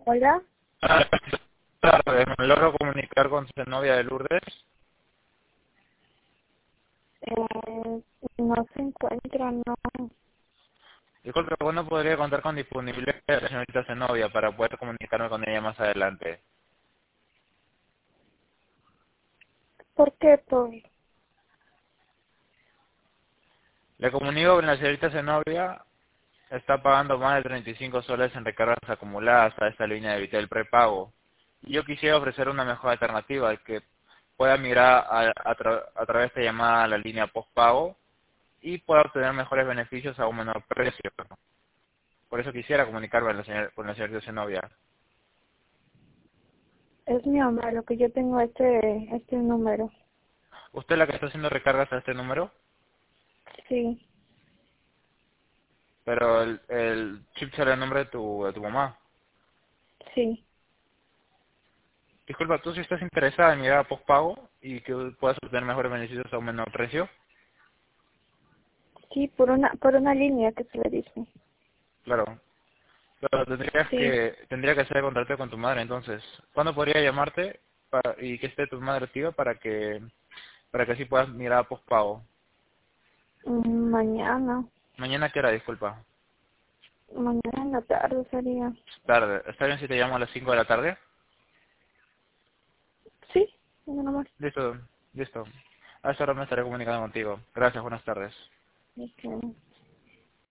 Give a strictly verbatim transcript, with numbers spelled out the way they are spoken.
Hola. Buenas tardes, me logro comunicar con su novia de Lourdes. Eh, no se encuentra, no. Disculpe, ¿cuándo podría contar con disponibilidad de la señorita Zenobia para poder comunicarme con ella más adelante? ¿Por qué, pues? Le comunico que la señorita Zenobia está pagando más de treinta y cinco soles en recargas acumuladas a esta línea de Vitel prepago. Y yo quisiera ofrecer una mejor alternativa, que pueda mirar a, a, tra- a través de llamada a la línea postpago y pueda obtener mejores beneficios a un menor precio. Por eso quisiera comunicarme con la, señor- con la señorita Zenobia. Es mi mamá, lo que yo tengo este, este número. ¿Usted es la que está haciendo recargas a este número? Sí, Pero el, el chip sale el nombre de tu, de tu mamá. sí. Disculpa, ¿tú si estás interesada en mirar a postpago y que puedas obtener mejores beneficios a un menor precio? Sí, por una, por una línea que se le dice. Claro. Pero tendrías Sí. que, tendría que hacer contacto con tu madre, entonces. ¿Cuándo podría llamarte para, y que esté tu madre activa para que, para que así puedas mirar a postpago? Mm, Mañana. Mañana, ¿qué hora? Disculpa. Mañana en la tarde sería. Tarde. ¿Está bien si te llamo a las cinco de la tarde? Sí, nada más. Listo, listo. A esa hora me estaré comunicando contigo. Gracias, buenas tardes. Ok.